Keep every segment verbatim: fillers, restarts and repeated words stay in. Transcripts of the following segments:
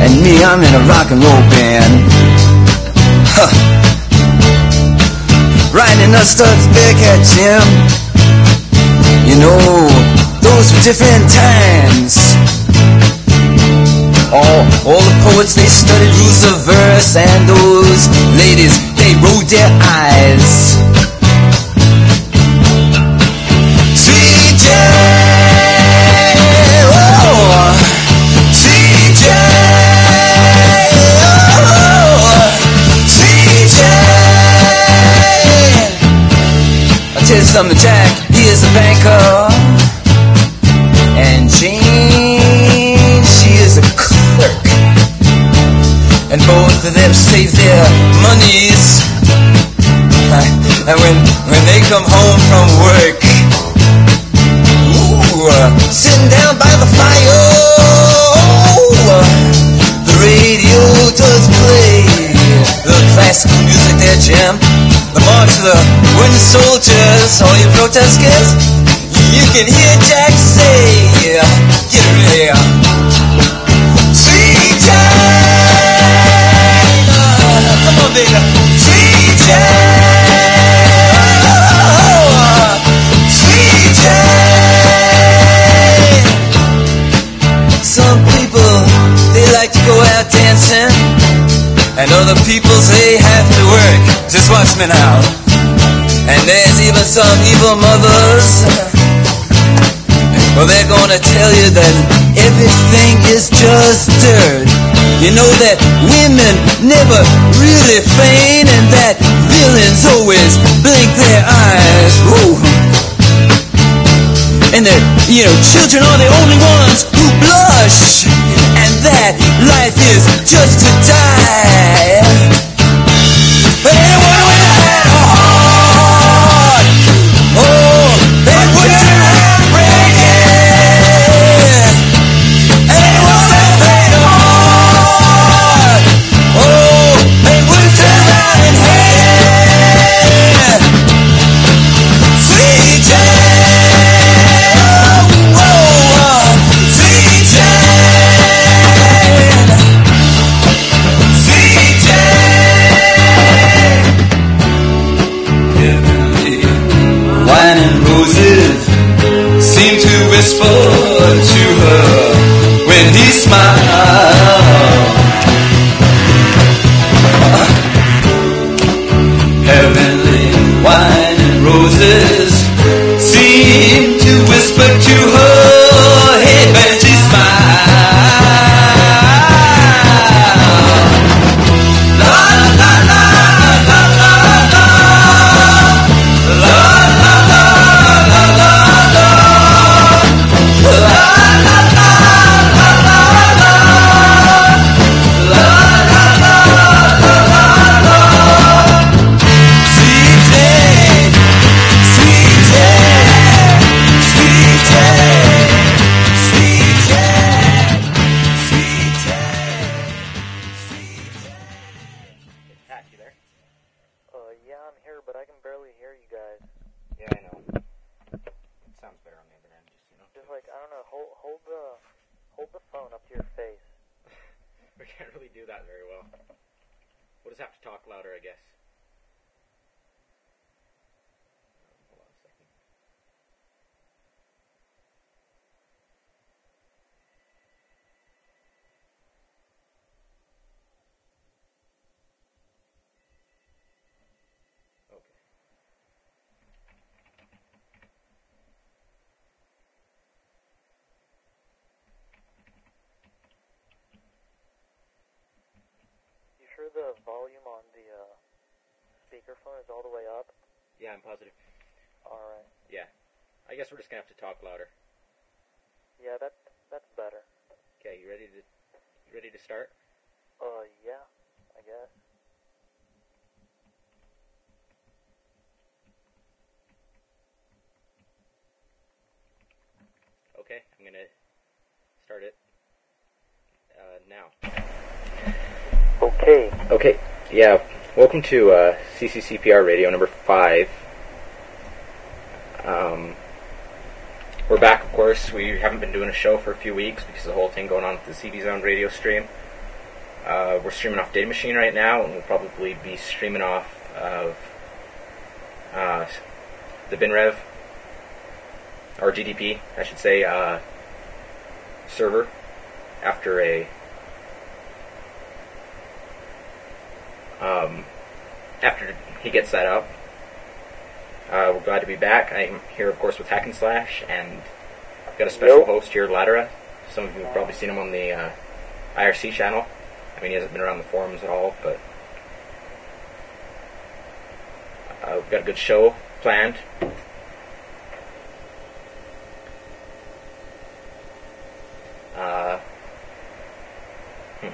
and me, I'm in a rock and roll band. Huh. Riding a Studs Bearcat, Jim. You know, those were different times. All, all the poets, they studied rules of verse, and those ladies, they rolled their eyes. C J, oh, C J, oh, C J. I'll tell you something, Jack, he is a banker, and Jane, she is a clerk, and both of them save their monies, and when, when they come home from work, ooh, uh, sitting down by the fire, uh, the radio does play the classical music there, Jim, the march of the wooden soldiers, all you protesters, you can hear Jack say, get ready, C J, uh, come on baby, C J, oh, C J. Some people, they like to go out dancing, and other people, they have to work. Just watch me now. And there's even some evil mothers, well, they're gonna tell you that everything is just dirt. You know that women never really feign, and that villains always blink their eyes. Ooh. And that, you know, children are the only ones who blush, and that life is just to die. But anyone with a heart, oh, they put your heart breaking. Anyone with a heart, oh, they would turn around and hate. C J, oh, oh, C J, C J. Heavenly wine and roses seem to whisper to her when he smiles. Heavenly wine and roses seem to whisper to her head when she smiles. La la la la la la. La la la la la la. La la la la la la. La la la la la la. C J, C J, C J, C J, C J, C J. Pat, you there? Uh, yeah, I'm here, but I can barely hear you guys. Yeah, I know. It sounds better on the other end, just, you know. Just like, I don't know, hold, hold the, hold the phone up to your face. We can't really do that very well. We'll just have to talk louder, I guess. Hold on a second. Okay. You sure the volume on the, uh, speakerphone is all the way up? Yeah, I'm positive. Alright. Yeah. I guess we're just gonna have to talk louder. Yeah, that, that's better. Okay, you ready to you ready to start? Uh, yeah, I guess. Okay, I'm gonna start it uh, now. Okay. Okay, yeah. Welcome to uh, C C C P R Radio number five. Um, we're back, of course. We haven't been doing a show for a few weeks because of the whole thing going on with the C D Zone radio stream. Uh, we're streaming off Data Machine right now, and we'll probably be streaming off of uh, the BinRev, or G D P, I should say, uh, server after a um, after he gets that up. Uh, we're glad to be back. I'm here, of course, with Hack and Slash, and I've got a special Yep. host here, Ladera. Some of you have probably seen him on the uh, I R C channel. I mean, he hasn't been around the forums at all, but uh, we've got a good show planned. Uh, hmm.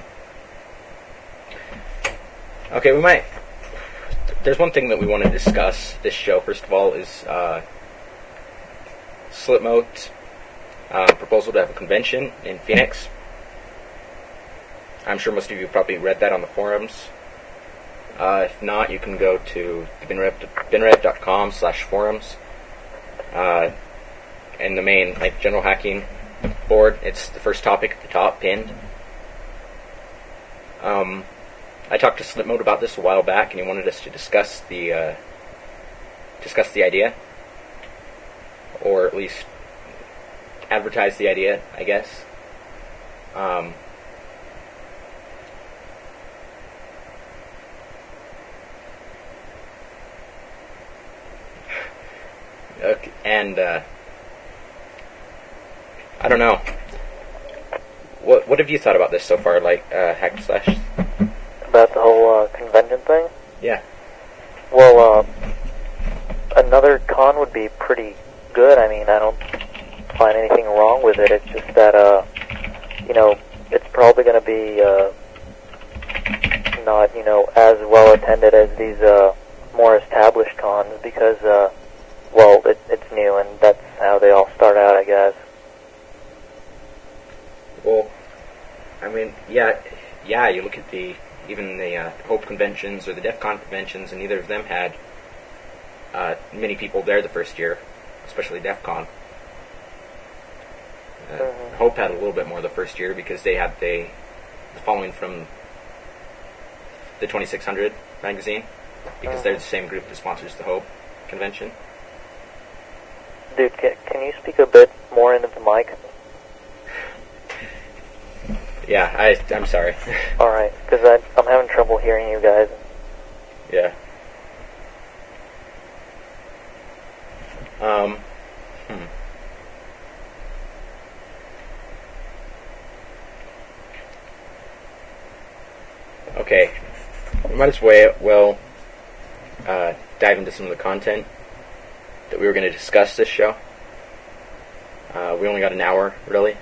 Okay, we might... There's one thing that we want to discuss this show, first of all, is uh, Slipmote uh, proposal to have a convention in Phoenix. I'm sure most of you have probably read that on the forums. Uh, if not, you can go to binrev dot com slash forums. Uh, and the main, like, general hacking board, it's the first topic at the top, pinned. Um, I talked to Slipmote about this a while back, and he wanted us to discuss the, uh, discuss the idea. Or at least advertise the idea, I guess. Um... Okay, and uh, I don't know. What what have you thought about this so far, like uh, Hack and Slash? About the whole uh, convention thing? Yeah. Well, uh, another con would be pretty good. I mean, I don't find anything wrong with it. It's just that, uh, you know, it's probably going to be uh, not, you know, as well attended as these uh, more established cons because, uh, well, it, it's new, and that's how they all start out, I guess. Well, I mean, yeah, yeah. You look at the even the uh, Hope conventions or the DEF CON conventions, and neither of them had uh, many people there the first year, especially DEF CON. Uh, Mhm. Hope had a little bit more the first year because they had the, the following from the twenty-six hundred magazine, because Mhm. they're the same group that sponsors the Hope convention. Dude, can, can you speak a bit more into the mic? Yeah, I, I'm sorry. Alright, because I'm having trouble hearing you guys. Yeah. Um, hmm. Okay. We might as well uh, dive into some of the content that we were going to discuss this show. Uh, we only got an hour, really.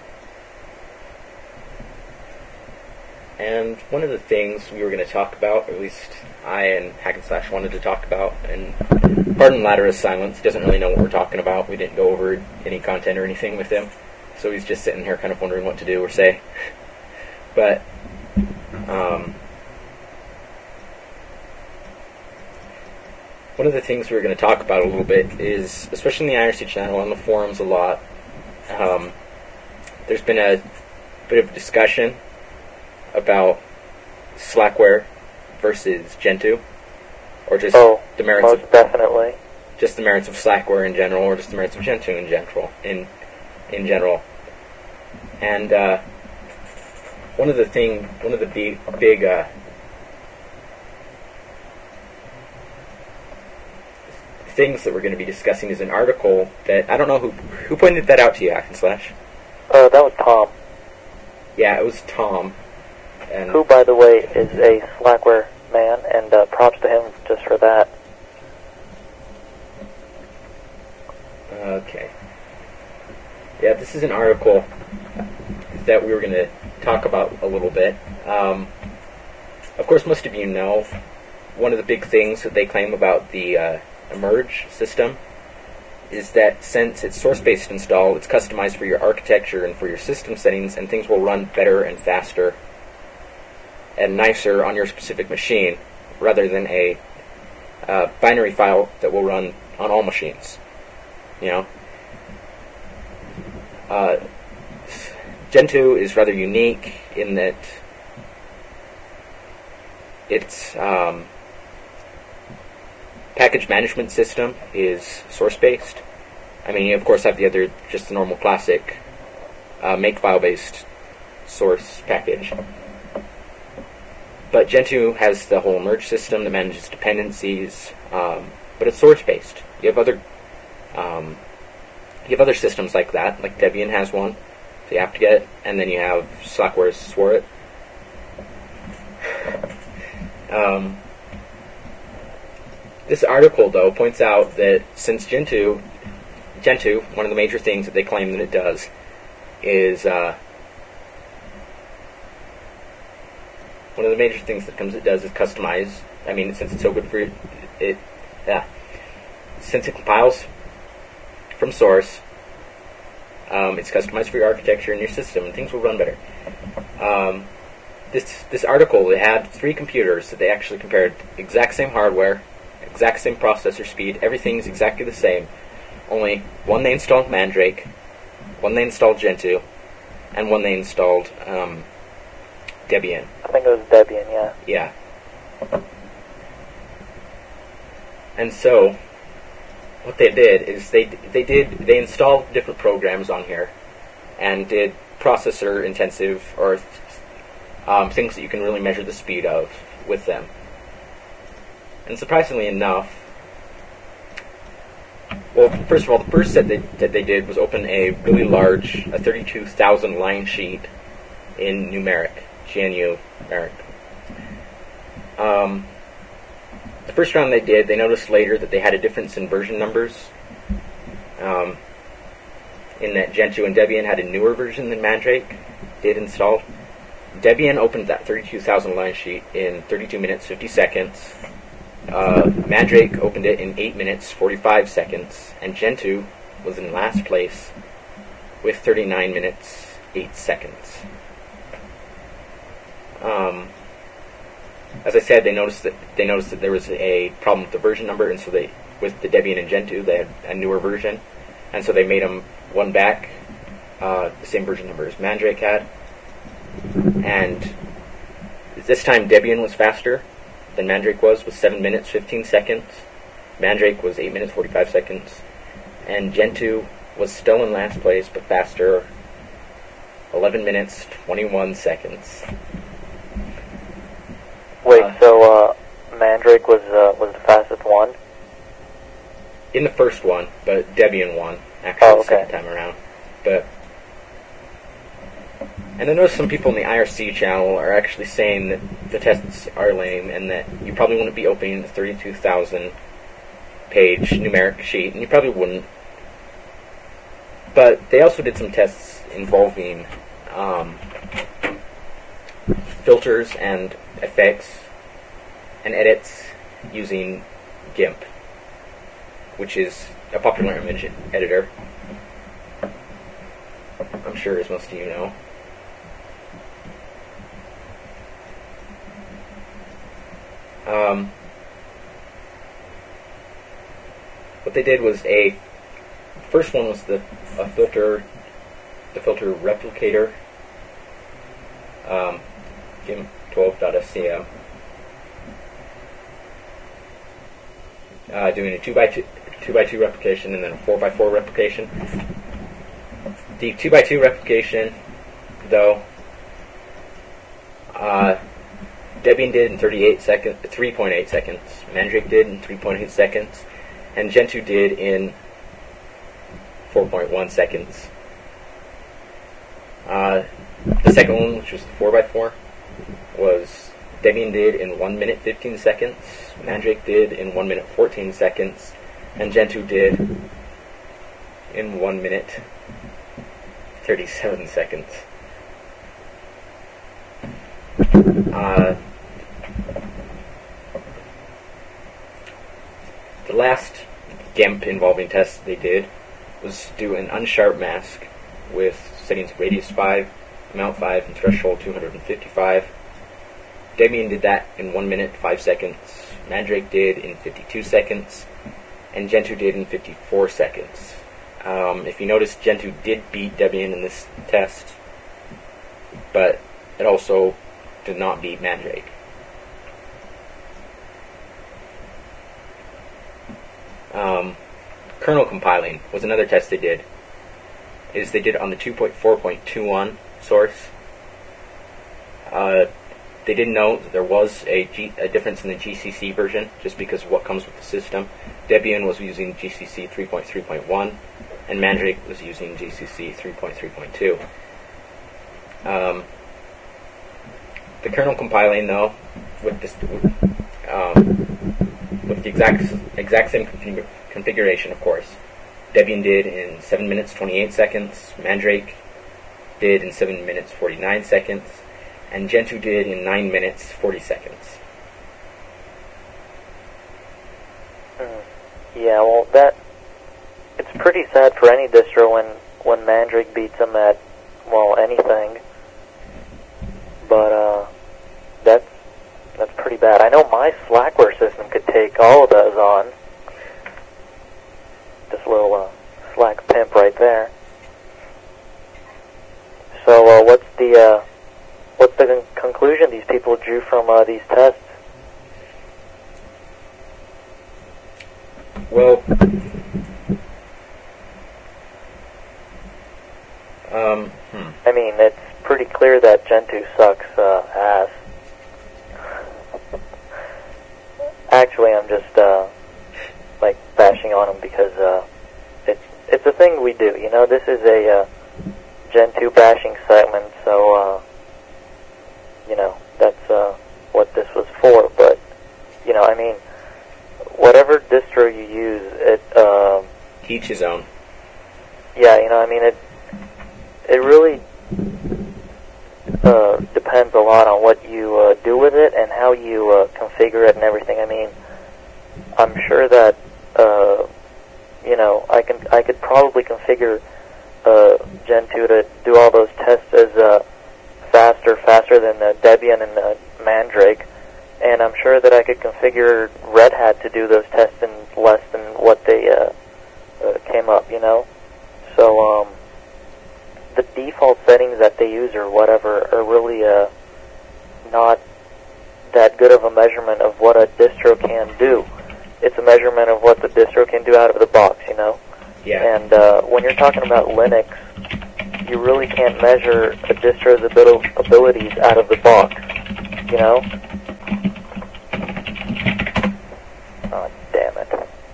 And one of the things we were going to talk about, or at least I and Hack and Slash wanted to talk about, and pardon Ladera's silence, he doesn't really know what we're talking about. We didn't go over any content or anything with him, so he's just sitting here kind of wondering what to do or say. But, um, one of the things we were going to talk about a little bit is, especially in the I R C channel, on the forums a lot, um, there's been a bit of discussion about Slackware versus Gentoo, or just Oh, the merits most of definitely. just the merits of Slackware in general, or just the merits of Gentoo in general. In in general, and uh, one of the thing, one of the big big uh, things that we're going to be discussing is an article that I don't know who who pointed that out to you, Hack and Slash. Uh, that was Tom, Yeah, it was Tom. And who, by the way, is a Slackware man, and uh, props to him just for that. Okay. Yeah, this is an article that we were going to talk about a little bit. Um, of course, most of you know one of the big things that they claim about the uh, Emerge system is that since it's source-based install, it's customized for your architecture and for your system settings, and things will run better and faster and nicer on your specific machine, rather than a uh, binary file that will run on all machines. You know, uh, Gentoo is rather unique in that its um, package management system is source-based. I mean, you of course have the other, just the normal classic uh, Makefile-based source package. But Gentoo has the whole merge system that manages dependencies, um, but it's source-based. You have other um, you have other systems like that, like Debian has one, the apt-get, and then you have Slackware's Swarit. Um, this article, though, points out that since Gentoo, Gentoo, one of the major things that they claim that it does is uh, one of the major things that comes it does is customize. I mean, since it's so good for it, it yeah, since it compiles from source, um, it's customized for your architecture and your system, and things will run better. Um, this this article, it had three computers that they actually compared exact same hardware, exact same processor speed, everything's exactly the same. Only one they installed Mandrake, one they installed Gentoo, and one they installed um, Debian. I think it was Debian, yeah. Yeah. And so, what they did is they they did they installed different programs on here, and did processor intensive or um, things that you can really measure the speed of with them. And surprisingly enough, well, first of all, the first set they, that they did was open a really large, a thirty-two thousand line sheet in numeric, G N U numeric. Um, the first round they did, they noticed later that they had a difference in version numbers. Um, in that Gentoo and Debian had a newer version than Mandrake did installed. Debian opened that thirty-two thousand line sheet in thirty-two minutes, fifty seconds. Uh, Mandrake opened it in eight minutes, forty-five seconds, and Gentoo was in last place with thirty-nine minutes, eight seconds. Um, as I said, they noticed that they noticed that there was a problem with the version number, and so they, with the Debian and Gentoo, they had a newer version, and so they made them one back, uh, the same version number as Mandrake had, and this time Debian was faster than Mandrake was, with seven minutes, fifteen seconds. Mandrake was eight minutes, forty-five seconds. And Gentoo was still in last place, but faster, eleven minutes, twenty-one seconds. Wait, Uh, so uh, Mandrake was uh, was the fastest one? In the first one, but Debian won, actually, Oh, the okay. second time around. But, and I noticed some people in the I R C channel are actually saying that the tests are lame, and that you probably wouldn't be opening the thirty-two thousand page numeric sheet, and you probably wouldn't. But they also did some tests involving um, filters and effects and edits using GIMP, which is a popular image editor. I'm sure, as most of you know. Um, what they did was a first one was the a filter, the filter replicator, um, GIMP twelve dot S C M, uh, doing a two by two two by two replication and then a four by four replication. The two by two replication, though, uh, Debian did in thirty-eight seconds, three point eight seconds. Mandrake did in three point eight seconds, and Gentoo did in four point one seconds. Uh, the second one, which was the four by four, was Debian did in one minute fifteen seconds. Mandrake did in one minute fourteen seconds, and Gentoo did in one minute thirty-seven seconds. Uh, the last GIMP involving tests they did was do an unsharp mask with settings radius five, amount five, and threshold two hundred fifty-five. Debian did that in one minute, five seconds. Mandrake did in fifty-two seconds, and Gentoo did in fifty-four seconds. Um, if you notice, Gentoo did beat Debian in this test, but it also did not beat Mandrake. Um, kernel compiling was another test they did. Is they did it on the two point four point two one source. Uh, they didn't know that there was a, G, a difference in the G C C version, just because of what comes with the system. Debian was using G C C three point three point one, and Mandrake was using G C C three point three point two. Um, the kernel compiling, though, with this, um, with the exact exact same config- configuration, of course, Debian did in seven minutes twenty-eight seconds. Mandrake did in seven minutes forty-nine seconds. And Gentoo did in nine minutes forty seconds. Hmm. Yeah, well, that it's pretty sad for any distro when when Mandrake beats them at, well, anything. But uh, that's that's pretty bad. I know my Slackware system could take all of those on. This little uh, Slack pimp right there. So, uh, what's the uh, what's the con- conclusion these people drew from uh, these tests? Well, um, hmm. I mean, it's pretty clear that Gentoo sucks uh, ass. Actually, I'm just uh, like bashing on them because uh, it's it's a thing we do. You know, this is a uh, Gentoo bashing segment, so uh, you know that's uh, what this was for. But you know, I mean, whatever distro you use, it uh, each his own. Yeah, you know, I mean, it it really uh, depends a lot on what you uh, do with it and how you uh, configure it and everything. I mean, I'm sure that uh, you know I can I could probably configure uh, Gentoo to do all those tests as uh, faster faster than uh, Debian and uh, Mandrake, and I'm sure that I could configure Red Hat to do those tests in less than what they uh, uh, came up. You know, so. Um, The default settings that they use or whatever are really uh, not that good of a measurement of what a distro can do. It's a measurement of what the distro can do out of the box, you know? Yeah. And uh, when you're talking about Linux, you really can't measure a distro's abil- abilities out of the box, you know? Oh, damn it.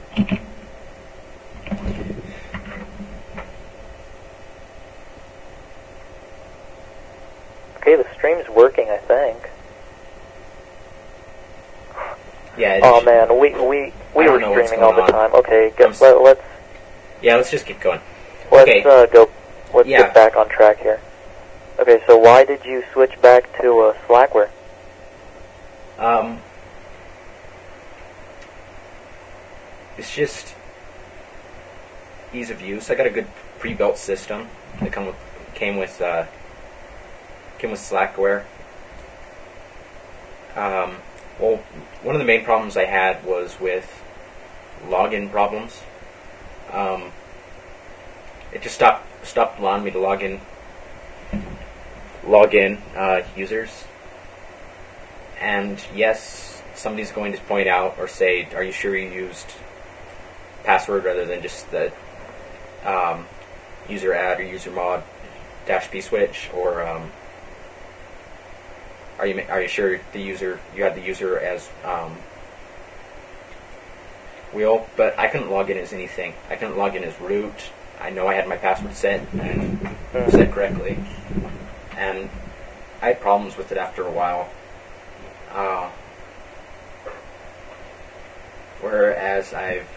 Okay, the stream's working, I think. Yeah. Oh man, we we we were streaming all the on. time. Okay, get, let, let's yeah, let's just keep going. let's Okay. uh, go. Let's Yeah. get back on track here. Okay, so why did you switch back to uh, Slackware? Um, it's just ease of use. I got a good pre-built system that come with, came with uh, came with Slackware. Um, well, one of the main problems I had was with login problems. Um, it just stopped stopped allowing me to log in log in uh, users. And yes, somebody's going to point out or say, "Are you sure you used password rather than just the um, user add or user mod dash p switch?" Or um, are you are you sure the user you had the user as um, wheel? But I couldn't log in as anything. I couldn't log in as root. I know I had my password set and set correctly, and I had problems with it after a while. Uh, whereas I've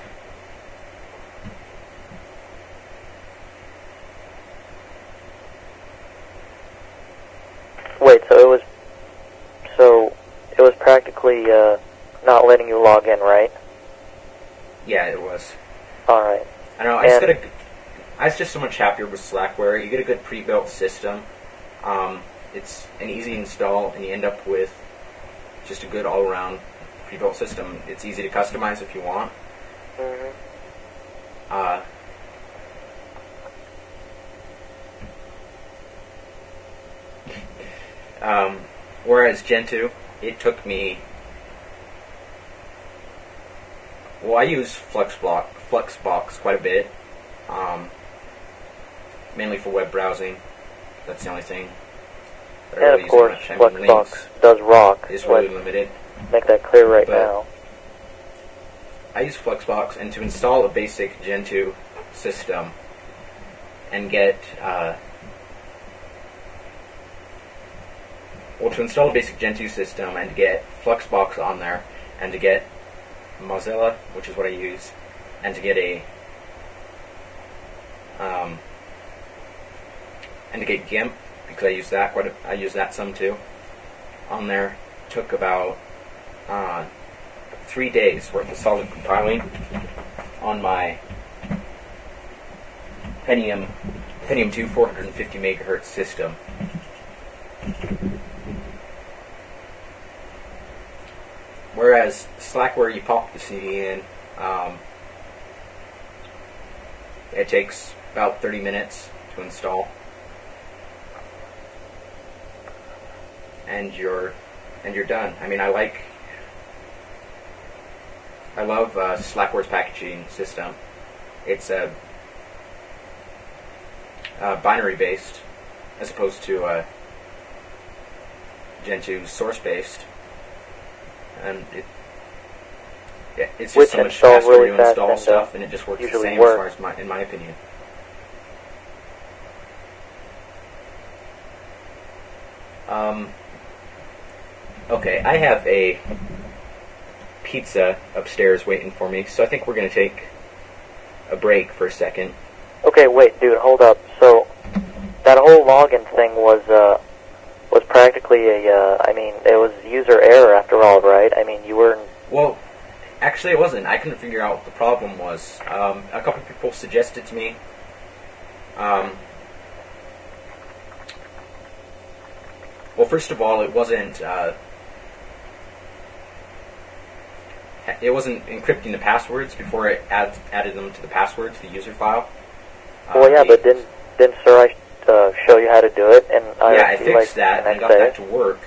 Wait, so it was so it was practically uh, not letting you log in, right? yeah, it was. All right. I don't know. I just And- got a, I was just so much happier with Slackware. You get a good pre-built system. Um, it's an easy install, and you end up with just a good all-around pre-built system. It's easy to customize if you want. Mm-hmm. Uh, um, whereas Gentoo, it took me. Well, I use FluxBlock Fluxbox quite a bit, um, mainly for web browsing. That's the only thing. that I And really of use course, much. I mean, Linux Fluxbox does rock. is really Let's limited. make that clear right But- now. I use Fluxbox, and to install a basic Gentoo system and get uh, well, to install a basic Gentoo system and to get Fluxbox on there, and to get Mozilla, which is what I use, and to get a um, and to get GIMP, because I use that quite a, I use that some too. On there took about uh, three days worth of solid compiling on my Pentium Pentium two four hundred fifty megahertz system. Whereas Slackware, you pop the C D in, um, it takes about thirty minutes to install, and you're and you're done. I mean, I like, I love uh, Slackware's packaging system. It's a uh, binary based, as opposed to uh, Gentoo source based. And it, yeah, it's just Which so much install faster really to fast install and, uh, stuff, and it just works the usually same work. as far as my, in my opinion. Um, okay, I have a pizza upstairs waiting for me, so I think we're going to take a break for a second. Okay, wait, dude, hold up. So that whole login thing was uh, was practically a. Uh, I mean, it was user error after all, right? I mean, you were. Well, actually, it wasn't. I couldn't figure out what the problem was. Um, a couple people suggested to me. Um, well, first of all, it wasn't. Uh, it wasn't encrypting the passwords before it add, added them to the password to the user file. Well, Uh, yeah, the- but didn't didn't Sir I uh, show you how to do it? And I yeah, I see, fixed like, that the and next got day? that to work.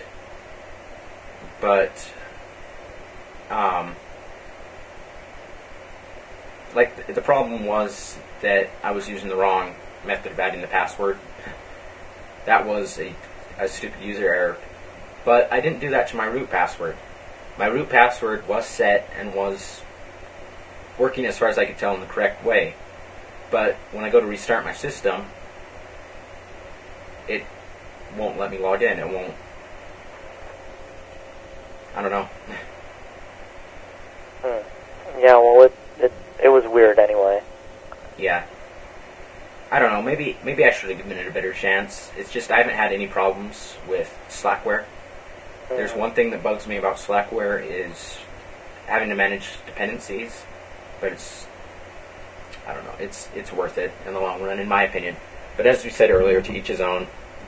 But, um, like the, the problem was that I was using the wrong method of adding the password. That was a, a stupid user error. But I didn't do that to my root password. My root password was set and was working as far as I could tell in the correct way. But when I go to restart my system, it won't let me log in. It won't. I don't know. Hmm. Yeah, well, it, it it was weird anyway. Yeah. I don't know. Maybe maybe I should have given it a better chance. It's just I haven't had any problems with Slackware. There's Mhm. one thing that bugs me about Slackware is having to manage dependencies, but it's I don't know. It's it's worth it in the long run, in my opinion. But as we said earlier, to each his own.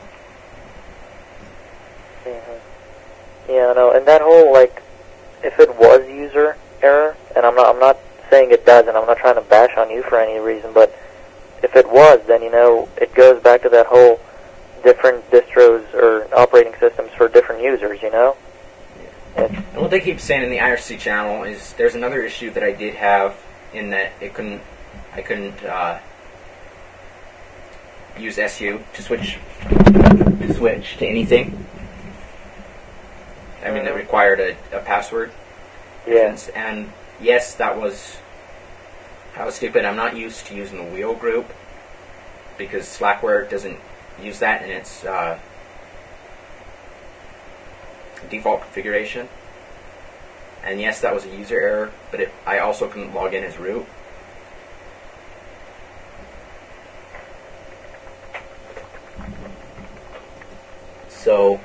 Mhm. Yeah, no, and that whole, like, if it was user error, and I'm not I'm not saying it doesn't, I'm not trying to bash on you for any reason, but if it was, then, you know, it goes back to that whole different distros or operating systems for different users, you know? It's, And what they keep saying in the I R C channel is there's another issue that I did have in that it couldn't I couldn't uh, use S U to switch to switch to anything. I mean, that required a, a password. yeah. And, and yes, that was that was stupid. I'm not used to using the wheel group because Slackware doesn't use that in its uh, default configuration. And yes, that was a user error, but it, I also couldn't log in as root. So,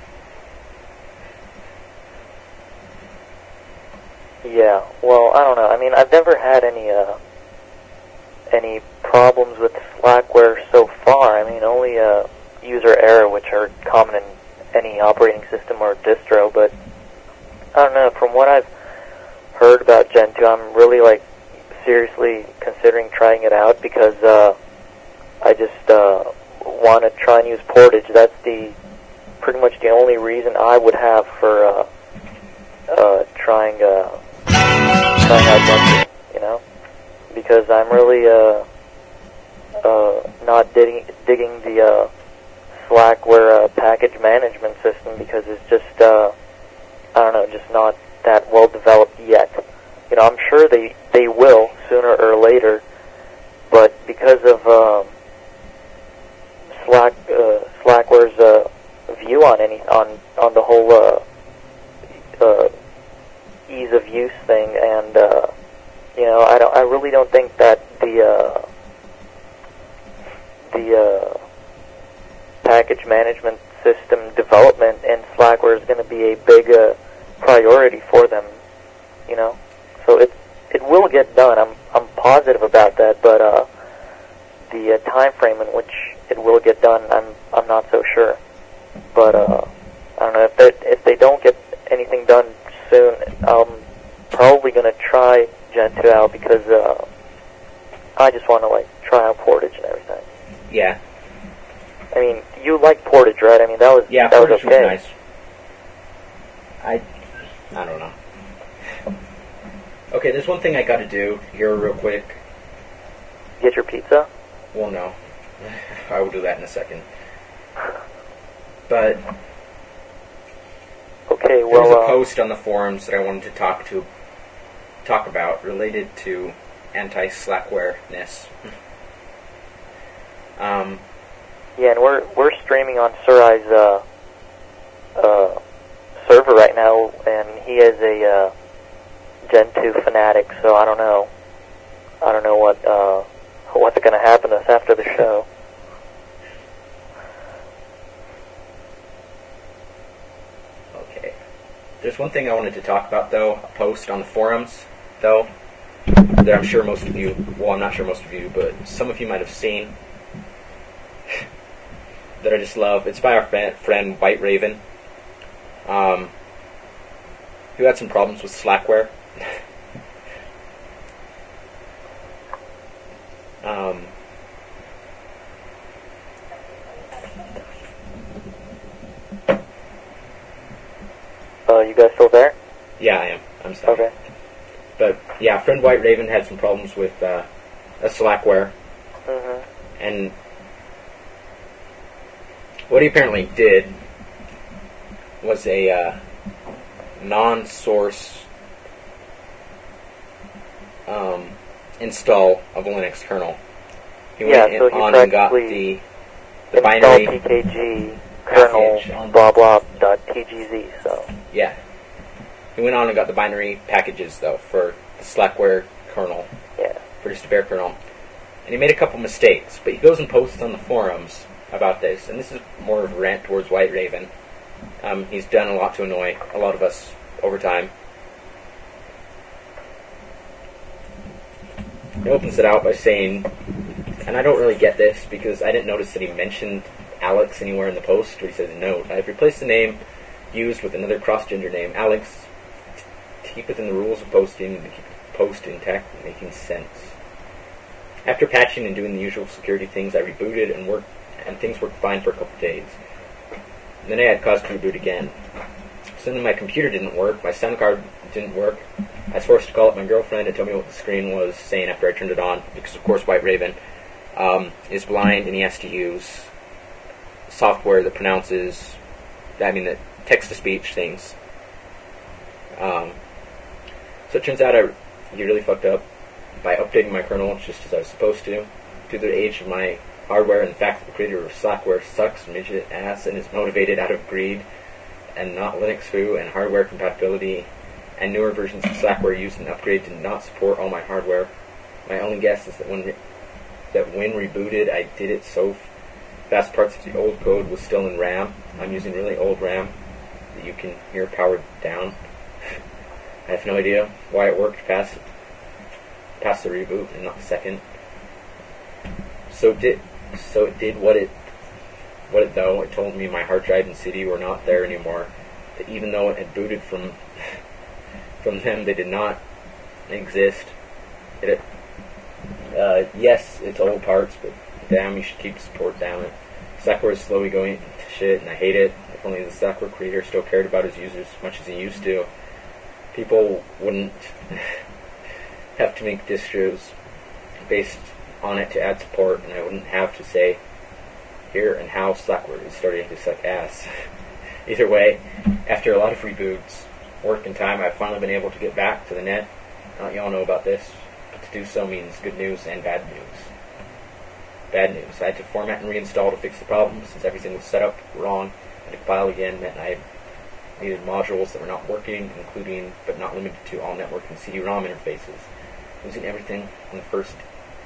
Yeah, well, I don't know. I mean, I've never had any uh, any problems with Slackware so far. I mean, only uh, user error, which are common in any operating system or distro. But I don't know. From what I've heard about Gentoo, I'm really like seriously considering trying it out because uh, I just uh, want to try and use Portage. That's the pretty much the only reason I would have for uh, uh, trying. Uh, trying out Gentoo, you know, because I'm really uh, uh, not digging, digging the uh, Slackware uh, package management system because it's just, uh, I don't know, just not that well developed yet. You know, I'm sure they, they will sooner or later, but because of uh, Slack uh, Slackware's uh, view on any on on the whole uh, uh, ease of use thing, and uh, you know, I don't, I really don't think that the uh, the uh, package management system development in Slackware is going to be a big uh, priority for them. You know, so it it will get done. I'm I'm positive about that, but uh, the uh, time frame in which it will get done, I'm I'm not so sure. But uh, I don't know if they if they don't get anything done soon, I'm probably going to try Gentoo out because uh, I just want to like try out Portage and everything. Yeah. I mean, you like Portage, right? I mean, that was Yeah, that Portage was okay. was nice. I I don't know. Okay, there's one thing I got to do here real quick. Get your pizza? Well, no. I will do that in a second. But Okay, there well, was a uh, post on the forums that I wanted to talk to talk about related to anti-Slackware-ness. um, yeah, and we're we're streaming on Surai's uh, uh, server right now, and he is a uh, Gentoo fanatic. So I don't know, I don't know what uh, what's going to happen to us after the show. okay. There's one thing I wanted to talk about, though. A post on the forums, though, that I'm sure most of you, well, I'm not sure most of you, but some of you might have seen, that I just love. It's by our friend, friend White Raven, um, who had some problems with Slackware. um, Uh, you guys still there? yeah, I am. I'm sorry. Okay. But, yeah, friend White Raven had some problems with uh, a Slackware, Mhm. and what he apparently did was a uh, non-source um, install of a Linux kernel. He Yeah, went so in, he on and got practically the, the Install binary. P K G kernel package on- blah blah dot T G Z. So Yeah. He went on and got the binary packages, though, for the Slackware kernel, yeah. for just a bare kernel. And he made a couple mistakes, but he goes and posts on the forums about this, and this is more of a rant towards White Raven. Um, he's done a lot to annoy a lot of us over time. He opens it out by saying, and I don't really get this because I didn't notice that he mentioned Alex anywhere in the post, where he says, "Note, I've replaced the name used with another cross-gender name, Alex, to keep within the rules of posting and to keep the post intact and making sense. After patching and doing the usual security things, I rebooted and worked, and things worked fine for a couple of days. And then I had cause to reboot again. So then my computer didn't work, my sound card didn't work. I was forced to call up my girlfriend and tell me what the screen was saying after I turned it on, because of course White Raven um, is blind and he has to use software that pronounces, I mean, that text-to-speech things. Um, so it turns out I he really fucked up by updating my kernel just as I was supposed to, due to the age of my hardware and the fact that the creator of Slackware sucks midget ass and is motivated out of greed and not Linux foo and hardware compatibility, and newer versions of Slackware used an upgrade did not support all my hardware. My only guess is that when re- that when rebooted, I did it so fast parts of the old code was still in RAM. I'm using really old RAM that you can hear powered down. I have no idea why it worked past past the reboot and not the second. So it did so it did what it what it though it told me my hard drive and C D were not there anymore. That even though it had booted from from them, they did not exist. It uh, yes, it's old parts, but damn, you should keep the support down. Slackware is slowly going to shit, and I hate it. If only the Slackware creator still cared about his users as much as he used to, people wouldn't have to make distros based on it to add support, and I wouldn't have to say here and how Slackware is starting to suck ass. Either way, after a lot of reboots, work and time, I've finally been able to get back to the net. Uh, you all know about this, but to do so means good news and bad news. Bad news. I had to format and reinstall to fix the problem, since everything was set up wrong, and to compile again meant I needed modules that were not working, including, but not limited to, all network and C D ROM interfaces. Losing everything on the first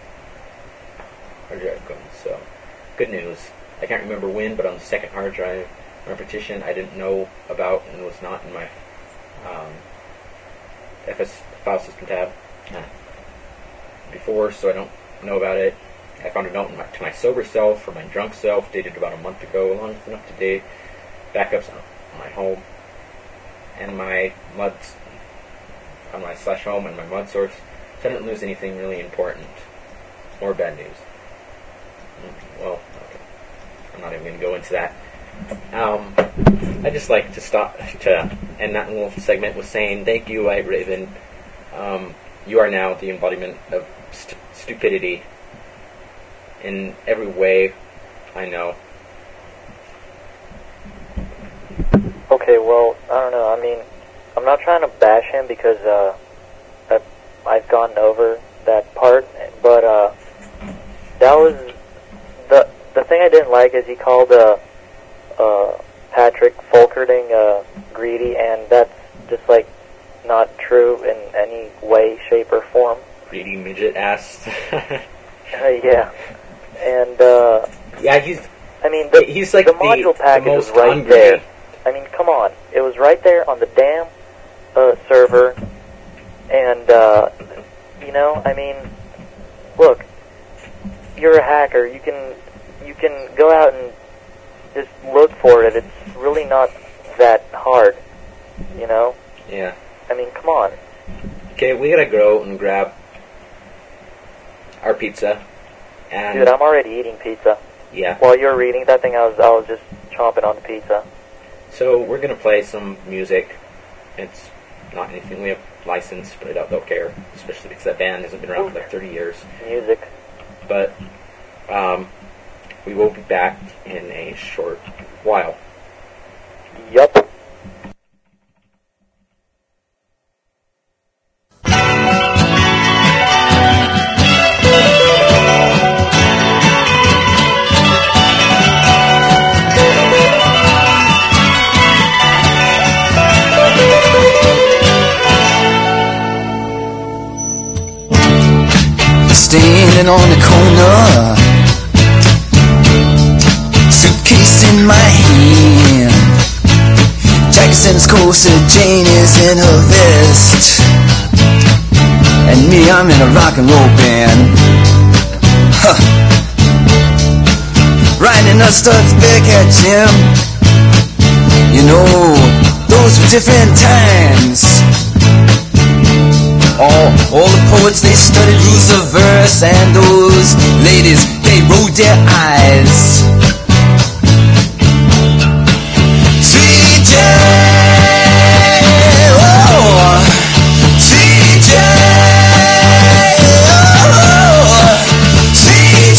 hard drive going. So, good news. I can't remember when, but on the second hard drive, on a partition I didn't know about and was not in my um, F S file system tab uh, before, so I don't know about it. I found a note my, to my sober self or my drunk self, dated about a month ago, along with an up-to-date backups on, on my home and my mud on my slash home and my mud source. So I didn't lose anything really important. More bad news. Well, okay. I'm not even going to go into that. Um, I just like to stop to end that little segment with saying thank you, White Raven. Um, you are now the embodiment of st- stupidity in every way I know. Okay, well, I don't know. I mean, I'm not trying to bash him because uh, I've, I've gotten over that part, but uh, that was the the thing I didn't like is he called uh, uh, Patrick Folkerding uh, greedy, and that's just like not true in any way, shape, or form. Greedy midget ass. uh, yeah, and uh, yeah, he's. I mean, the, he's like the the, module package the most was right hungry. there. I mean, come on. It was right there on the damn uh, server. And, uh, you know, I mean, look, you're a hacker. You can you can go out and just look for it. It's really not that hard, you know? Yeah. I mean, come on. Okay, we gotta go and grab our pizza. And Dude, I'm already eating pizza. Yeah. While you're reading that thing, I was I was just chomping on the pizza. So we're going to play some music. It's not anything we have licensed, but I doubt they'll care, especially because that band hasn't been around for like thirty years. Music. But um, we will be back in a short while. Yup. Standing on the corner, suitcase in my hand, Jackson's corset, Jane is in her vest, and me, I'm in a rock and roll band. Huh. Riding a Studs Bearcat Jim. You know, those were different times. All, all the poets, they studied rules of verse, and those ladies, they rolled their eyes. Sweet Jane, oh, Sweet Jane, oh, Sweet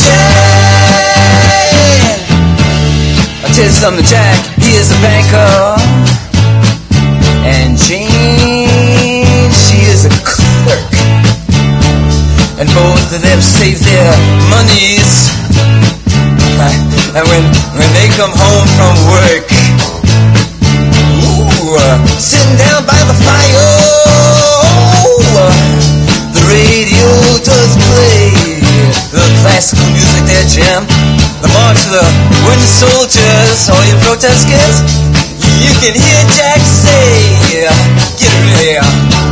Jane. I'll tell you something, Jack, he is a banker, and Jane, she is a clerk. And both of them save their monies. And when when they come home from work, ooh, sitting down by the fire, the radio does play the classical music there, Jim. The march of the wooden soldiers, all you protesters, you can hear Jack say, get ready,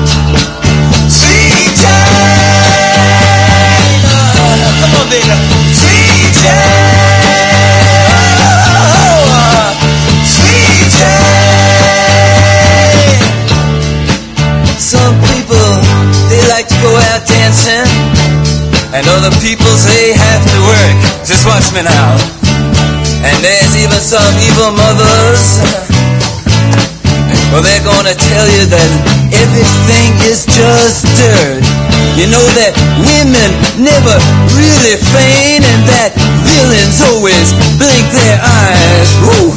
Sweet Jane. Come on, baby. Sweet Jane. Sweet Jane. Some people, they like to go out dancing, and other people say have to work. Just watch me now. And there's even some evil mothers, Well, they're gonna tell you that everything is just dirt. You know that women never really feign, and that villains always blink their eyes. Woo.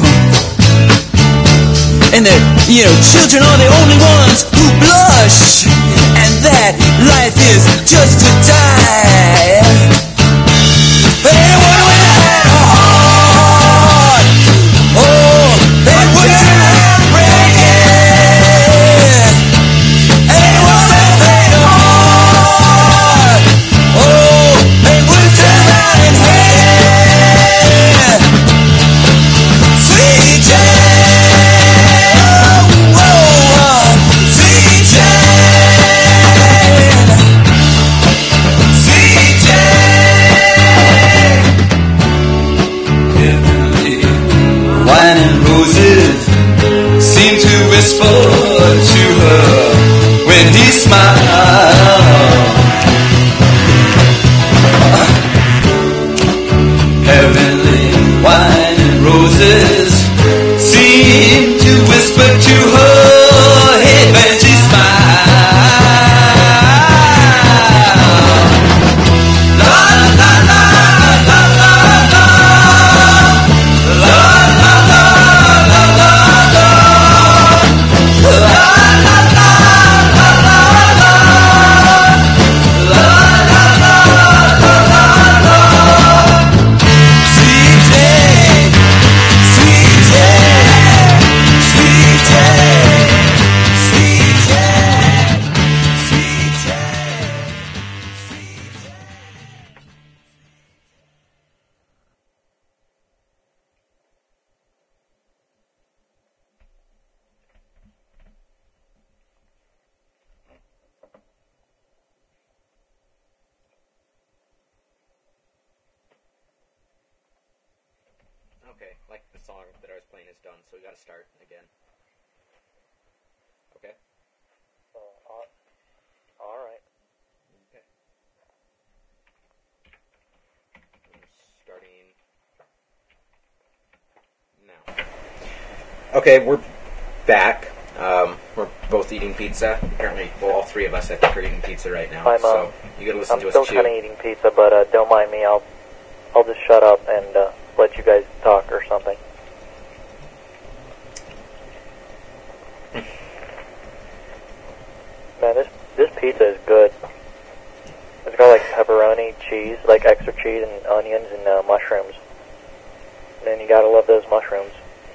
And that, you know, children are the only ones who blush, and that life is just to die. But anyone with a heart, oh, they would not break it. Anyone with a heart, oh, they would turn around and hate. Sweet Jane, oh, oh, Sweet Jane, Sweet Jane. Heavenly wine and roses seem to whisper to her when he smiles. Heavenly wine and roses seem to whisper to her head when she smiles. La la la la la la. La la la la la la. La la la la la la. La la la la la la. Sweet Jane, Sweet Jane, Sweet Jane, Sweet Jane, Sweet Jane, Sweet Jane. Okay, like the song that I was playing is done, so we gotta start again. Okay? Uh, all, all right. Okay. We're starting now. Okay, we're back. Um, we're both eating pizza. Apparently, well, all three of us, I think, are eating pizza right now. I'm, uh, so you gotta listen I'm to still us chew. kind of eating pizza, but uh, don't mind me. I'll I'll just shut up and uh, let you guys talk or something. Man, this this pizza is good. It's got like pepperoni, cheese, like extra cheese and onions and uh, mushrooms. Man, you gotta love those mushrooms.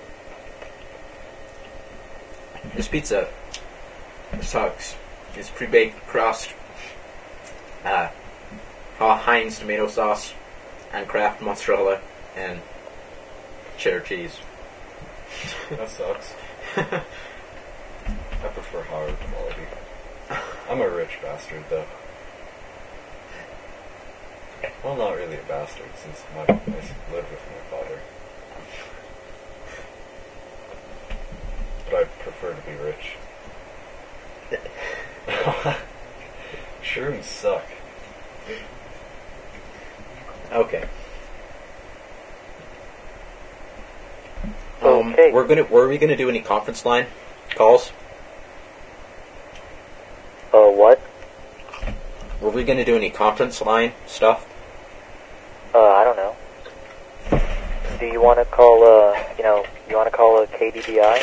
This pizza sucks. It's pre-baked crust, uh, Heinz tomato sauce, and Kraft mozzarella, and cheddar cheese. That sucks. I prefer hard quality. I'm a rich bastard, though. Well, not really a bastard, since my, I live with my father. But I prefer to be rich. Shrooms suck. Okay. Um, Okay. we're gonna. Were we gonna do any conference line calls? Uh, what? Were we gonna do any conference line stuff? Uh, I don't know. Do you want to call, uh, you know, you want to call a K D D I?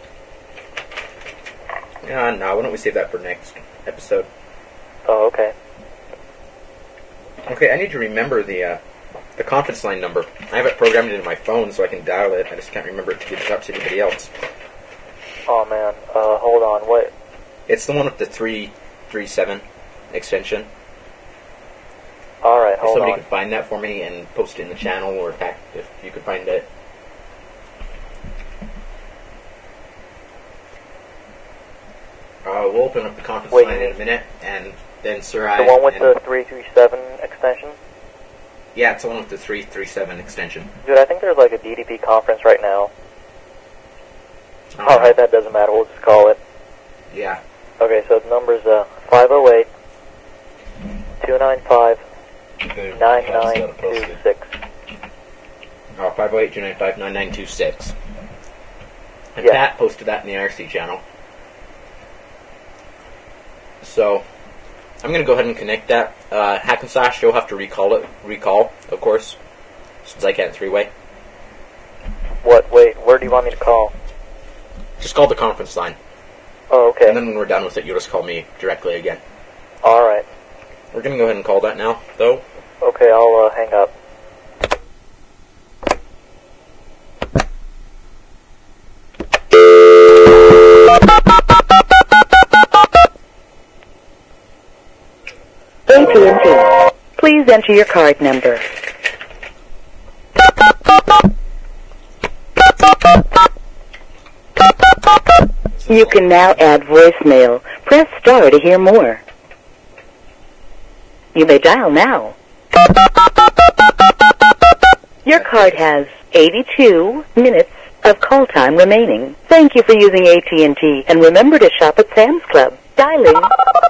Yeah, no. Why don't we save that for next episode? Oh, okay. Okay, I need to remember the uh, the conference line number. I have it programmed into my phone so I can dial it. I just can't remember it to give it up to anybody else. Oh, man. Uh, hold on. What? It's the one with the three three seven extension. All right, If hold somebody on. could find that for me and post it in the channel, or tag, if you could find it. Uh, we'll open up the conference Wait, line you in a minute, and then Sarai. The one with and, the three three seven extension? Yeah, it's the one with the three three seven extension. Dude, I think there's like a D D P conference right now. Uh, Alright, that doesn't matter. We'll just call it. Yeah. Okay, so the number's uh, five oh eight, two nine five, nine nine two six. Oh, five oh eight, two nine five, nine nine two six. And Yeah. Pat posted that in the I R C channel. So, I'm going to go ahead and connect that. Uh, Hack and Slash, you'll have to recall it. Recall, of course, since I can't three-way. What? Wait, where do you want me to call? Just call the conference line. Oh, okay. And then when we're done with it, you'll just call me directly again. All right. We're going to go ahead and call that now, though. Okay, I'll uh, hang up. A T and T. Please enter your card number. You can now add voicemail. Press star to hear more. You may dial now. Your card has eighty-two minutes of call time remaining. Thank you for using A T and T, and remember to shop at Sam's Club. Dialing.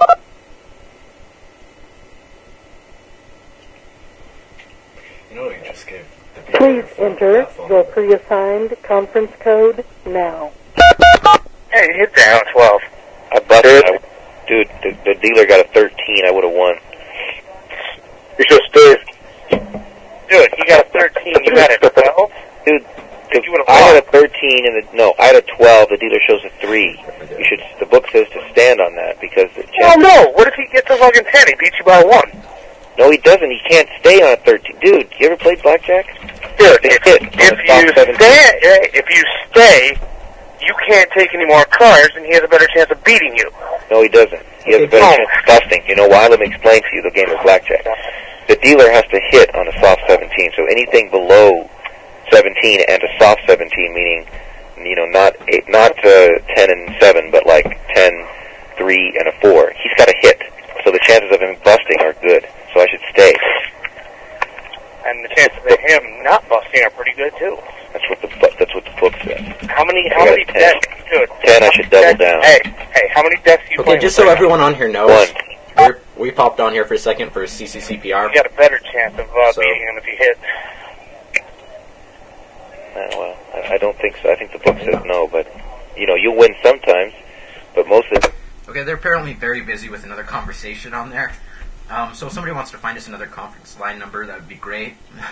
You know, you just gave the Please phone enter that phone. the pre-assigned conference code now. Hey, hit down twelve. I busted. I, dude, the, the dealer got a thirteen. I would have won. You should stay. Dude, he got a thirteen. You got a twelve. Dude, the, You would've I had a won. thirteen and the, no, I had a twelve. The dealer shows a three. You should. The book says to stand on that because the Well, chance. no. What if he gets a fucking ten? He beats you by one. No, he doesn't. He can't stay on a thirteen. Dude, you ever played blackjack? Dude, It's if, hit on if a you soft seventeen. stay, if you stay, you can't take any more cards, and he has a better chance of beating you. No, he doesn't. He has a better No. chance of busting. You know why? Let me explain to you the game of blackjack. The dealer has to hit on a soft seventeen, so anything below seventeen and a soft seventeen, meaning, you know, not eight, not uh, ten and seven, but like ten, three, and a four. He's got to hit, so the chances of him busting are good. So I should stay. And the chances of him not busting are pretty good too. That's what the bu- that's what the book says. How many? I How got many a ten. decks? Dude, Ten, I how should many double decks- down. Hey, hey, how many decks do you Okay, playing just with so right everyone on here knows, One. we're, we popped on here for a second for C C C P R. now? You got a better chance of uh, So- beating him if you hit. Uh, well, I, I don't think so. I think the book says no, but you know, you win sometimes, but most of the Okay, they're apparently very busy with another conversation on there. Um, so if somebody wants to find us another conference line number, that would be great.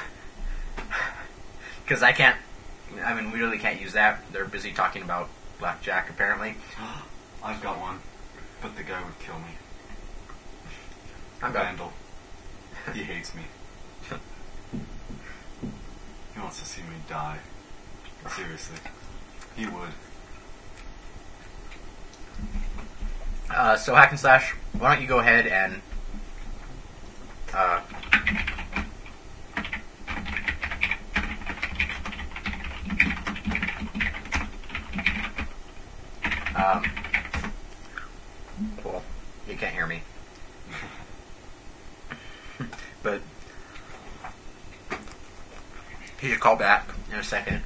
Because I can't, I mean, we really can't use that. They're busy talking about blackjack, apparently. I've got one, but the guy would kill me. I'm done. Vandal. He hates me. He wants to see me die. Seriously. He would. Uh, so Hack and Slash, why don't you go ahead and uh, um, well, you can't hear me, but he should call back in a second.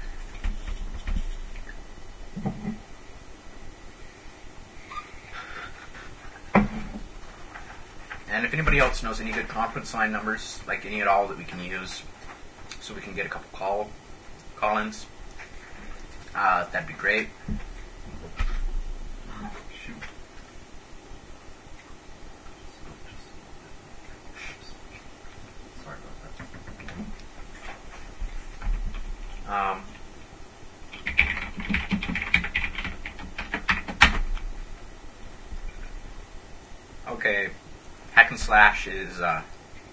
And if anybody else knows any good conference line numbers, like any at all that we can use, so we can get a couple call call-ins, uh, that'd be great. Shoot. Sorry about Um, okay, Hack and Slash is uh,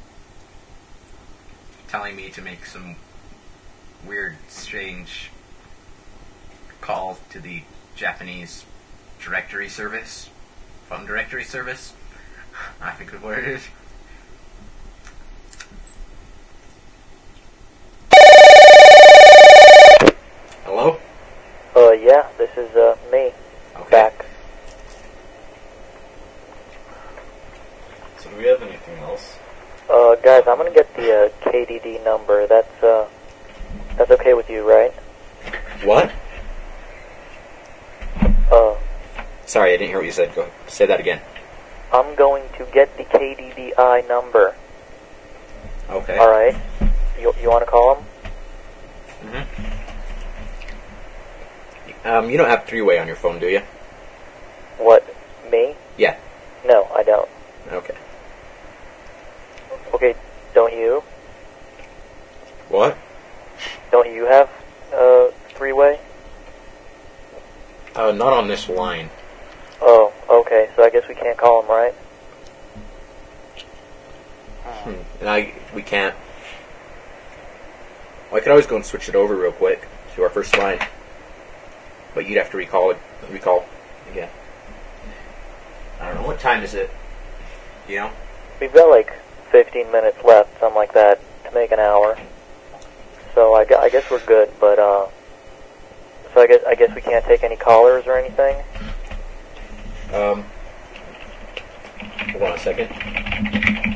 telling me to make some weird, strange call to the Japanese directory service, phone directory service. I think of what it is. Hello? Uh, yeah, this is uh me Okay. back. that. So do we have anything else? Uh, guys, I'm gonna get the uh, K D D number. That's uh, that's okay with you, right? What? Uh, Sorry, I didn't hear what you said. Go say that again. I'm going to get the K D D I number. Okay. All right. You you want to call him? Mm-hmm. Um, you don't have three-way on your phone, do you? What, me? Yeah. No, I don't. Okay. Okay, don't you? What? Don't you have uh, three-way? Uh, not on this line. Oh, okay, so I guess we can't call him, right? Hmm. And I, we can't. Well, I could always go and switch it over real quick to our first line. But you'd have to recall it, recall again. I don't know, what time is it? You know? We've got like fifteen minutes left, something like that, to make an hour. So I, gu- I guess we're good, but, uh... So I guess, I guess we can't take any callers or anything? Um, hold on a second.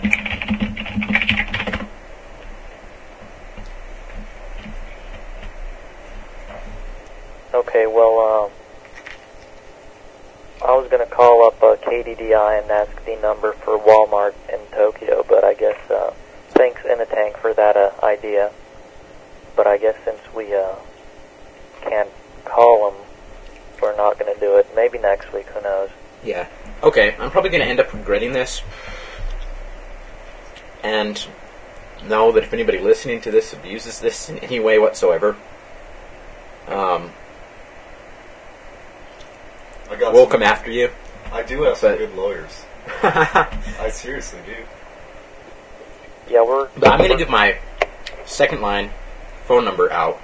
Okay, well, um... I was going to call up uh, K D D I and ask the number for Walmart in Tokyo, but I guess, uh... thanks Inatank for that uh, idea. But I guess since we, uh... can't call them, we're not going to do it. Maybe next week, who knows? Yeah. Okay, I'm probably going to end up regretting this. And know that if anybody listening to this abuses this in any way whatsoever, um, I got we'll some, come after you. I do have some but- good lawyers. I seriously do. Yeah, we're... But I'm going to give my second line phone number out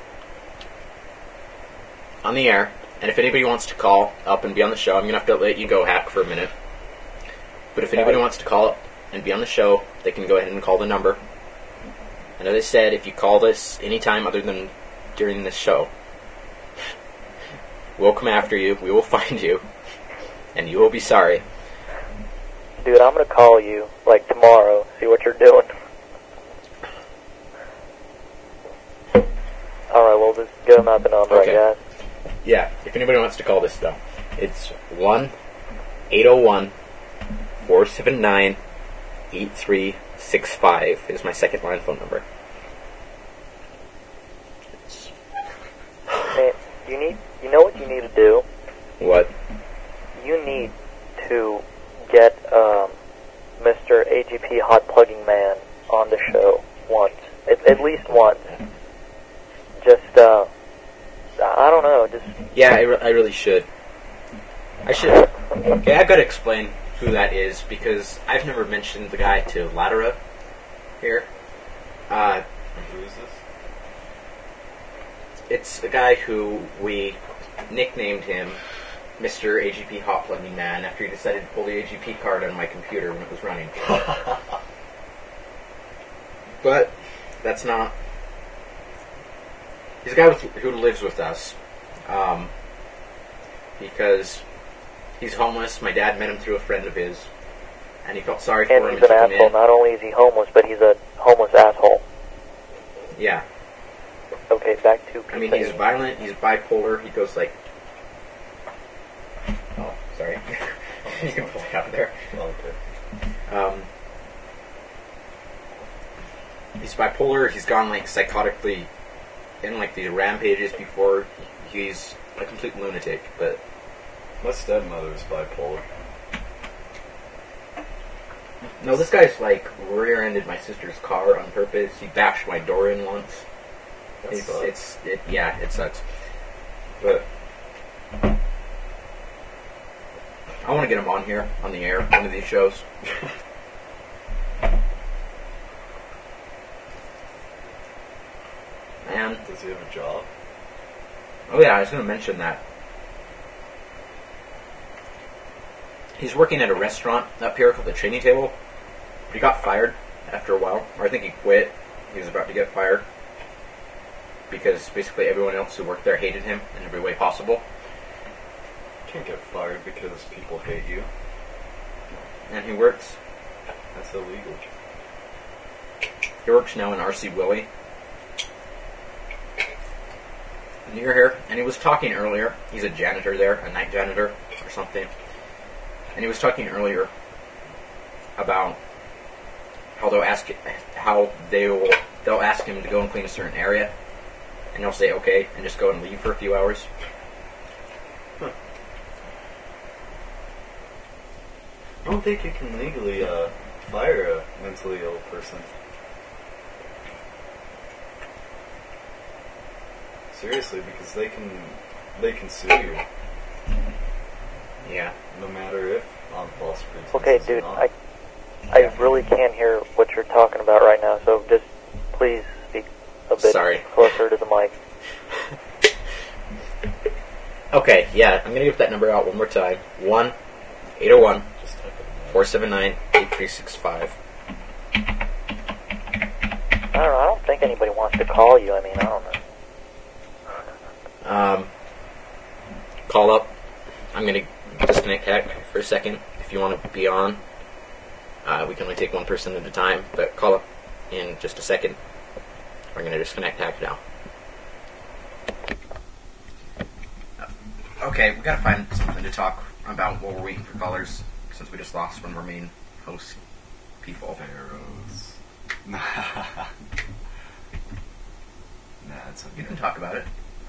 on the air, and if anybody wants to call up and be on the show, I'm going to have to let you go, Hack, for a minute. But if anybody wants to call up and be on the show, they can go ahead and call the number. And as I said, if you call this anytime other than during this show, we'll come after you, we will find you, and you will be sorry. Dude, I'm going to call you, like, tomorrow, see what you're doing. Alright, well, just give them out the number, Okay. I guess. Yeah, if anybody wants to call this, though, it's one eight oh one four seven nine eight three six five is my second line phone number. It's Man, you need, you know what you need to do? what? You need to get um, Mister A G P Hot Plugging Man on the show once. At, at least once. Just, uh, I don't know, just... Yeah, I, re- I really should. I should. Okay, I've got to explain who that is because I've never mentioned the guy to Latera here. Uh, Who is this? it's a guy who we nicknamed him Mister A G P Hot Plugging Man after he decided to pull the A G P card on my computer when it was running. But that's not. He's a guy with, who lives with us um, because he's homeless. My dad met him through a friend of his, and he felt sorry for And him he's and an took him asshole. in. Not only is he homeless, but he's a homeless asshole. Yeah, Okay, back to... I mean he's violent. He's bipolar. He goes like, oh, sorry, you can pull it out there. Oh, okay. Um, he's bipolar. He's gone like psychotically in like these rampages before. He's a complete lunatic. But My stepmother is bipolar. no, this guy's like rear-ended my sister's car on purpose. He bashed my door in once. That It's, sucks. it's it, yeah, it sucks. But I want to get him on here on the air, one of these shows. Man, Does he have a job? oh yeah, I was going to mention that. He's working at a restaurant up here called the Training Table. But he got fired after a while, or I think he quit. He was about to get fired because basically everyone else who worked there hated him in every way possible. You can't get fired because people hate you. And he works. That's illegal. He works now in R C Willie. Near here, and he was talking earlier. He's a janitor there, a night janitor or something. And he was talking earlier about how they'll ask how they will they'll ask him to go and clean a certain area, and he'll say okay and just go and leave for a few hours. don't think you can legally uh, fire a mentally ill person. Seriously, because they can they can sue you. Yeah. No matter if on false pretenses. Okay, or dude, not. I I really can't hear what you're talking about right now, so just please speak a bit Sorry. closer to the mic. Okay, yeah, I'm gonna give that number out one more time. one eight oh one Just type it in. four seven nine eight three six five. I don't know, I don't think anybody wants to call you, I mean, I don't know. Um, call up. I'm gonna disconnect Heck for a second. If you want to be on, uh, we can only take one person at a time, but call up in just a second. We're gonna disconnect Heck now. Okay, we gotta find something to talk about while we're waiting for callers, since we just lost one of our main host people. Pharaohs. Nah, it's okay. You can talk about it.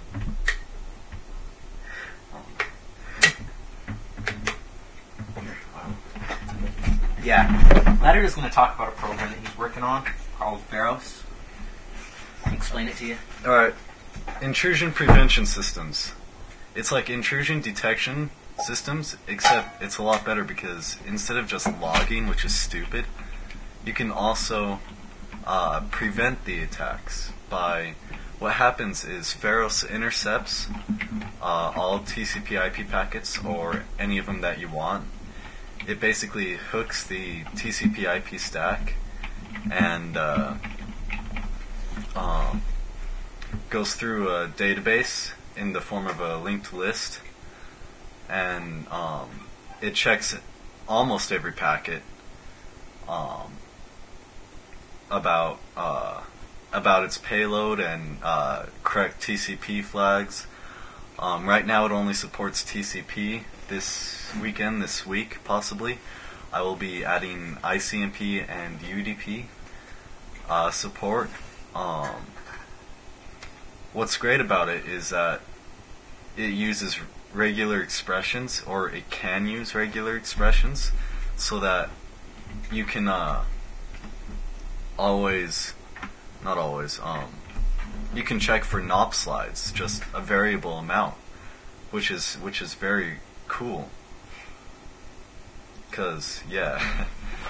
Yeah, Ladder is going to talk about a program that he's working on called Pharos. Can I explain it to you? Alright. Intrusion prevention systems. It's like intrusion detection systems, except it's a lot better because instead of just logging, which is stupid, you can also uh, prevent the attacks by... What happens is Pharos intercepts uh, all T C P I P packets, or any of them that you want. It basically hooks the T C P I P stack and uh, um, goes through a database in the form of a linked list, and um, it checks almost every packet um, about uh, about its payload and uh, correct T C P flags. Um, right now it only supports T C P. This weekend, this week possibly, I will be adding I C M P and U D P uh, support. Um, what's great about it is that it uses regular expressions, or it can use regular expressions, so that you can uh, always, not always, um, you can check for N O P slides, just a variable amount, which is which is very cool. Cause yeah.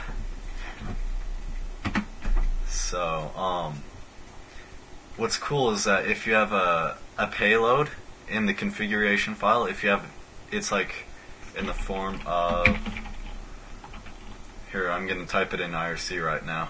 So um, what's cool is that if you have a a payload in the configuration file, if you have, it's like in the form of, here, I'm gonna type it in I R C right now.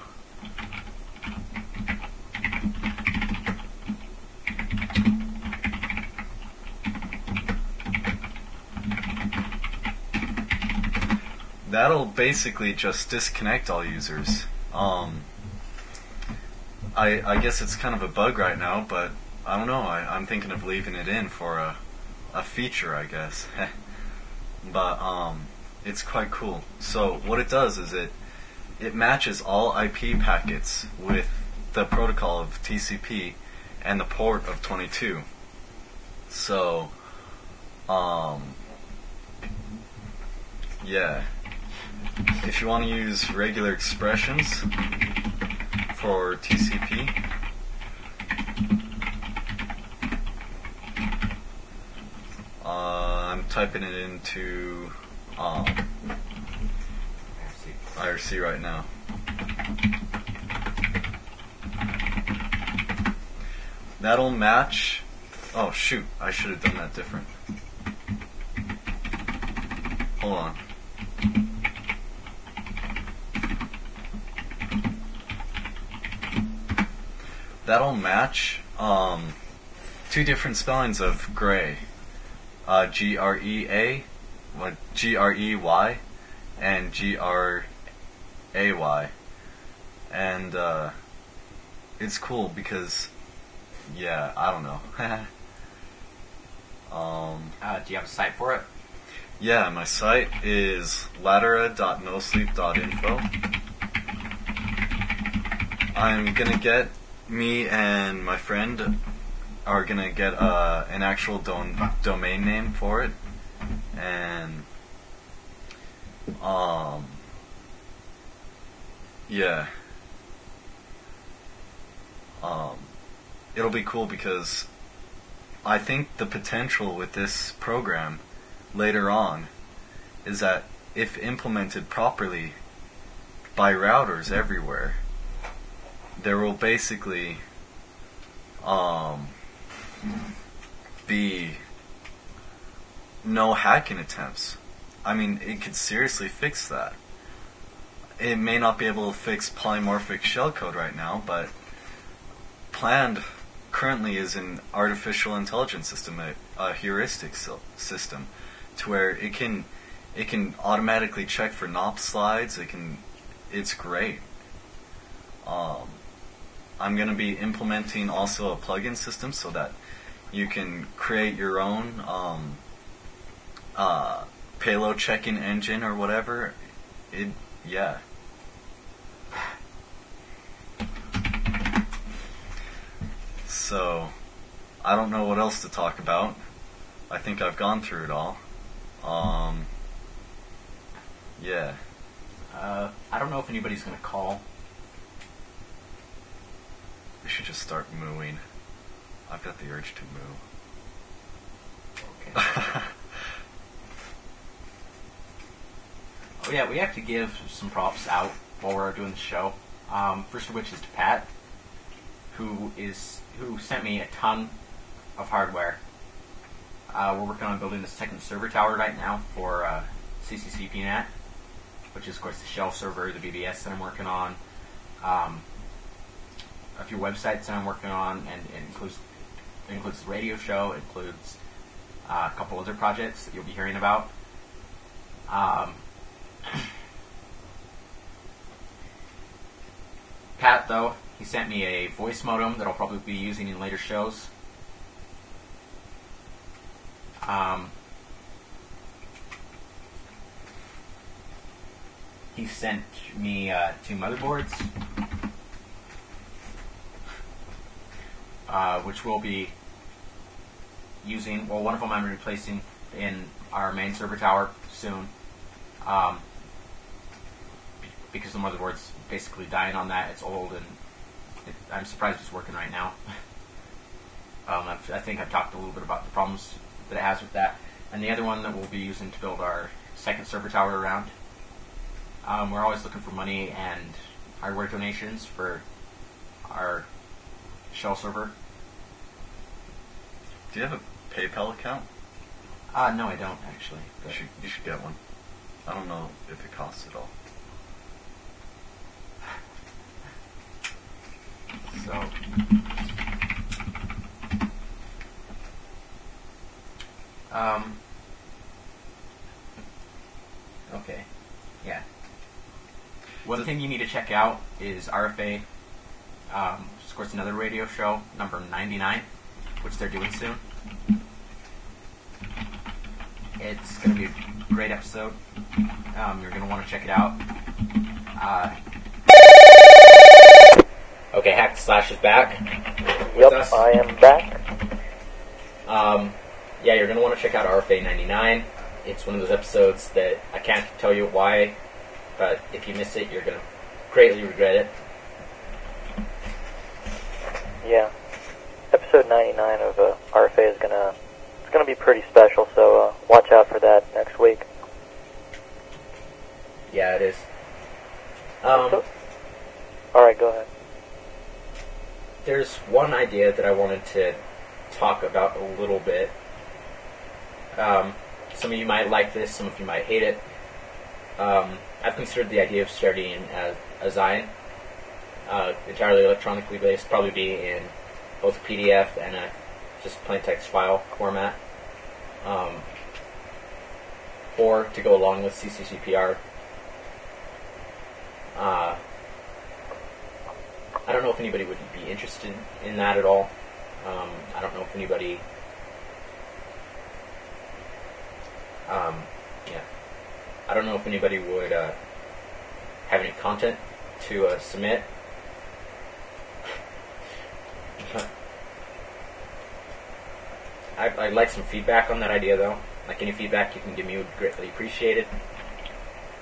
That'll basically just disconnect all users. Um, I I guess it's kind of a bug right now, but I don't know. I, I'm thinking of leaving it in for a a feature, I guess. But um, it's quite cool. So what it does is it it matches all I P packets with the protocol of T C P and the port of twenty-two. So um, yeah. If you want to use regular expressions for T C P, uh, I'm typing it into um, I R C right now. That'll match. Oh shoot, I should have done that different. Hold on. That'll match um, two different spellings of gray, uh, G R E A, what G R E Y, and G R A Y, and uh, it's cool because, yeah, I don't know. um, Uh, do you have a site for it? yeah, my site is latera dot no sleep dot info. I'm gonna get. Me and my friend are gonna get uh, an actual don- domain name for it, and Um, yeah. Um, it'll be cool because I think the potential with this program later on is that if implemented properly by routers everywhere, there will basically um, be no hacking attempts. I mean, it could seriously fix that. It may not be able to fix polymorphic shellcode right now, but planned currently is an artificial intelligence system, a, a heuristic so- system, to where it can it can automatically check for N O P slides. It can, it's great. Um, I'm going to be implementing also a plugin system so that you can create your own um, uh, payload checking engine or whatever. It, yeah. So, I don't know what else to talk about. I think I've gone through it all. Um, yeah. Uh, I don't know if anybody's going to call. We should just start mooing. I've got the urge to moo. Okay. Oh yeah, we have to give some props out while we're doing the show. Um, first of which is to Pat, who is who sent me a ton of hardware. Uh, we're working on building the second server tower right now for uh, C C C P net, which is of course the shell server, the B B S that I'm working on, um, a few websites that I'm working on, and it includes it includes the radio show, it includes uh, a couple other projects that you'll be hearing about. Um, Pat, though, he sent me a voice modem that I'll probably be using in later shows. Um, he sent me uh, two motherboards, uh, which we'll be using. Well, one of them I'm replacing in our main server tower soon. Um, because the motherboard's basically dying on that. It's old, and it, I'm surprised it's working right now. um, I've, I think I've talked a little bit about the problems that it has with that. And the other one that we'll be using to build our second server tower around. Um, we're always looking for money and hardware donations for our shell server. Do you have a PayPal account? Uh, no, I don't, actually. You should, you should get one. I don't know if it costs at all. So, um, okay, yeah. One thing you need to check out is R F A, um, which is of course another radio show, number ninety-nine, which they're doing soon. It's going to be a great episode. Um, you're going to want to check it out. Uh, okay, Hack Slash is back. Yep, us. I am back. Um, yeah, you're going to want to check out R F A ninety-nine. It's one of those episodes that I can't tell you why, but if you miss it, you're going to greatly regret it. Yeah, episode ninety-nine of uh, R F A is gonna it's gonna be pretty special. So uh, watch out for that next week. Yeah, it is. Um, So- all right, go ahead. There's one idea that I wanted to talk about a little bit. Um, some of you might like this, some of you might hate it. Um, I've considered the idea of starting a, a Zion, uh, entirely electronically based, probably be in both a P D F and a just plain text file format, um, or to go along with C C C P R. Uh, I don't know if anybody would be interested in that at all. Um, I don't know if anybody... Um, yeah. I don't know if anybody would uh, have any content to uh, submit. I, I'd like some feedback on that idea, though. Like, any feedback you can give me would be greatly appreciated.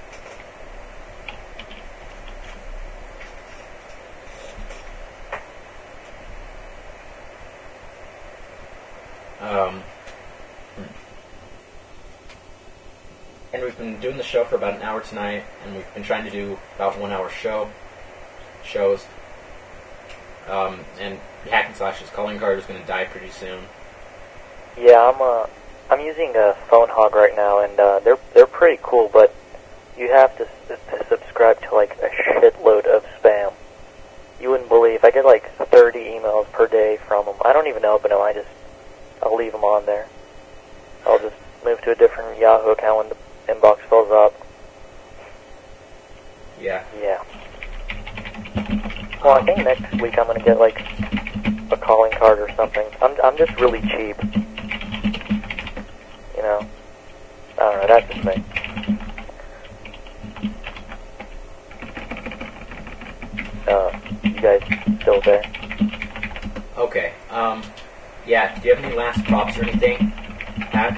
Um, and we've been doing the show for about an hour tonight, and we've been trying to do about one hour show shows. Um, and Hack and Slash's calling card is going to die pretty soon. Yeah, I'm uh, I'm using a Phone Hog right now, and uh, they're they're pretty cool, but you have to, s- to subscribe to like a shitload of spam. You wouldn't believe. I get like thirty emails per day from them. I don't even open them. I just I'll leave them on there. I'll just move to a different Yahoo account when the inbox fills up. Yeah. Yeah. Well, I think next week I'm gonna get like a calling card or something. I'm I'm just really cheap. You know. I don't know. That's just me. Uh, you guys still there? Okay. Um, yeah. Do you have any last props or anything, Hack?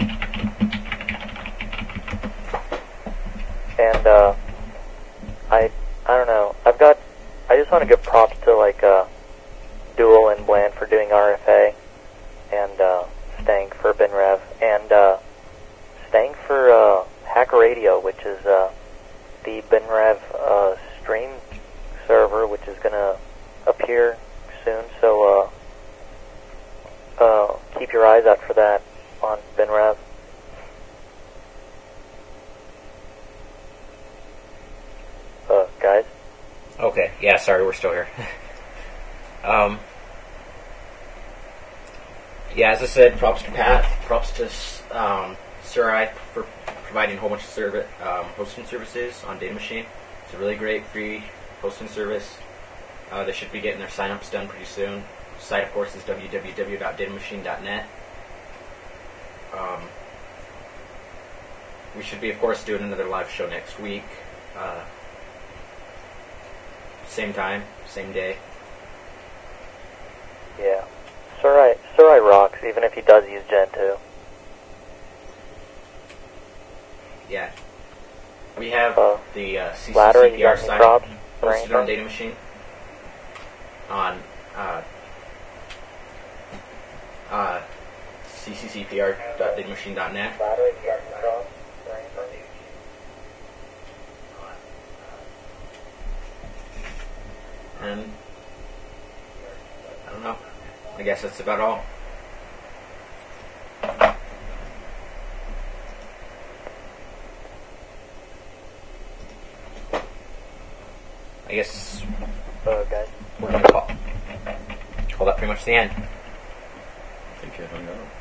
And uh, I I don't know. I've got. I just want to give props to like uh, Duel and Bland for doing R F A, and uh, Stank for BinRev, and uh, Stank for uh, Hacker Radio, which is uh, the BinRev uh, stream server, which is going to appear soon. So uh, uh, keep your eyes out for that on BinRev. Uh, guys. Okay. Yeah. Sorry, we're still here. um. Yeah, as I said, props to Pat. Props to um, Surai for providing a whole bunch of serv- um, hosting services on Data Machine. It's a really great free hosting service. Uh, they should be getting their sign-ups done pretty soon. The site, of course, is w w w dot data machine dot net. Um, we should be, of course, doing another live show next week. Uh, same time, same day. Yeah. Surai, Surai rocks, even if he does use Gen two. Yeah. We have Uh, the uh, C C Ladder, C you P R got any site props for hosted anything? on Data Machine. On uh, uh, c c c p r dot data machine dot net. Ladder, you got any props for anything? And I don't know. I guess that's about all. I guess Uh, guys. we're gonna call call that pretty much the end. I think I hung up.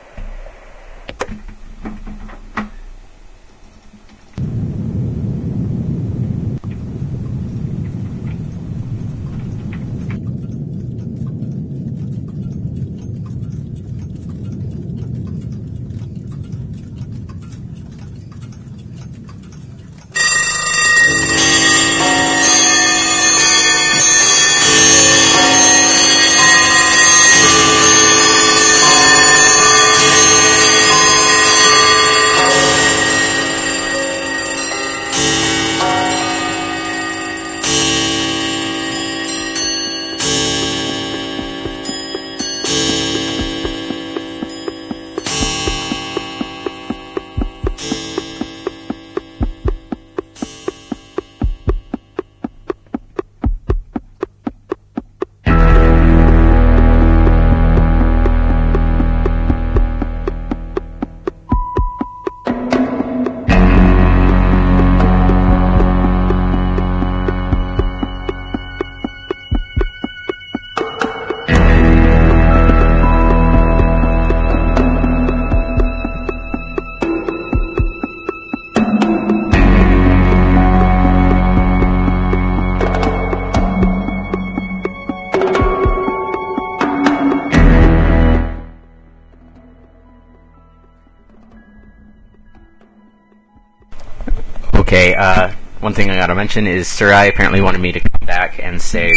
Okay, uh, one thing I gotta mention is Surai apparently wanted me to come back and say,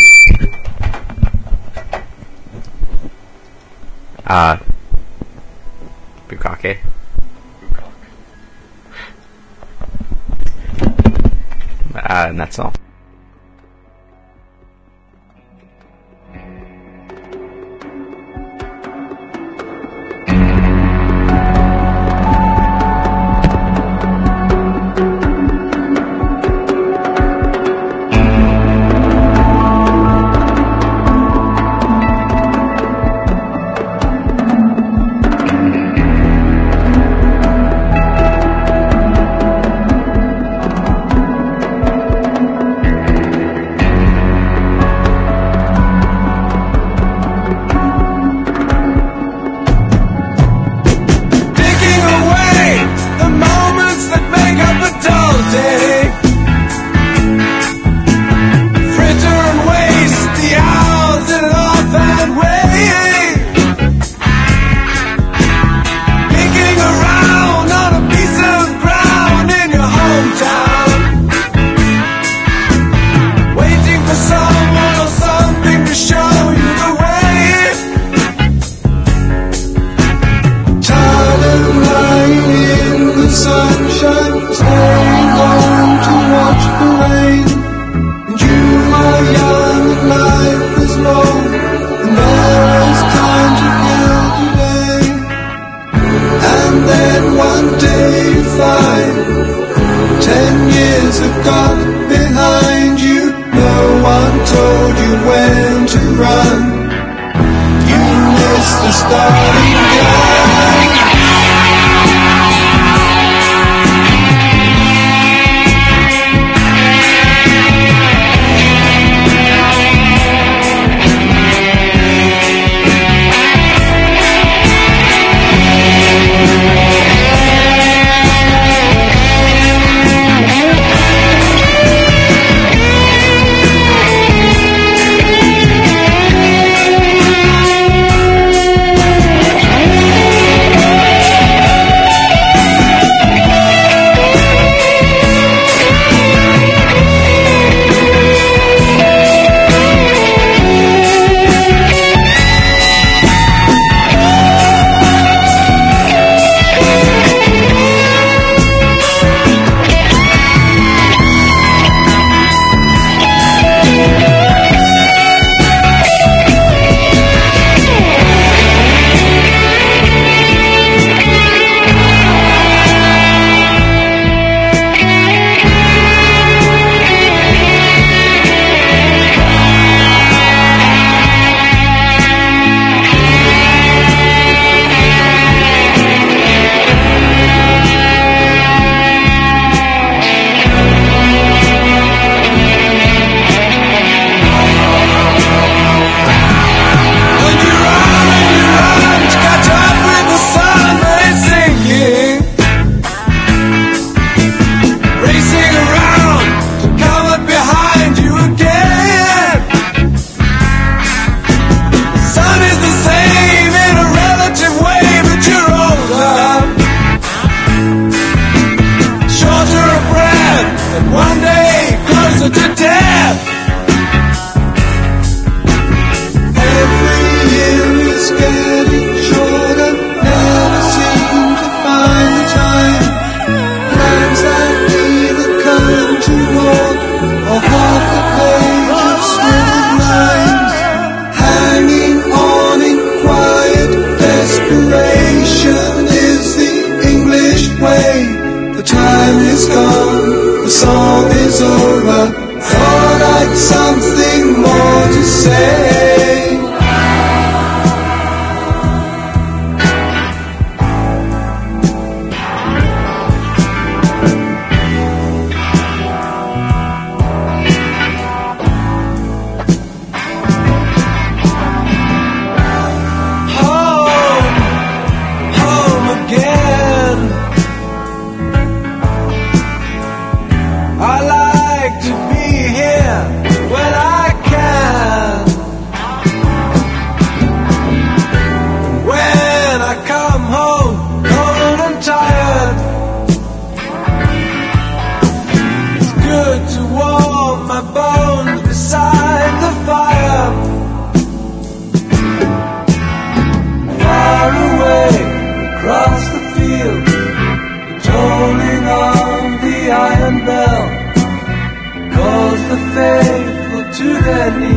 uh, Bukake. Uh, and that's all. when to run. You miss the starting gun. Iron bell calls the faithful to their knees.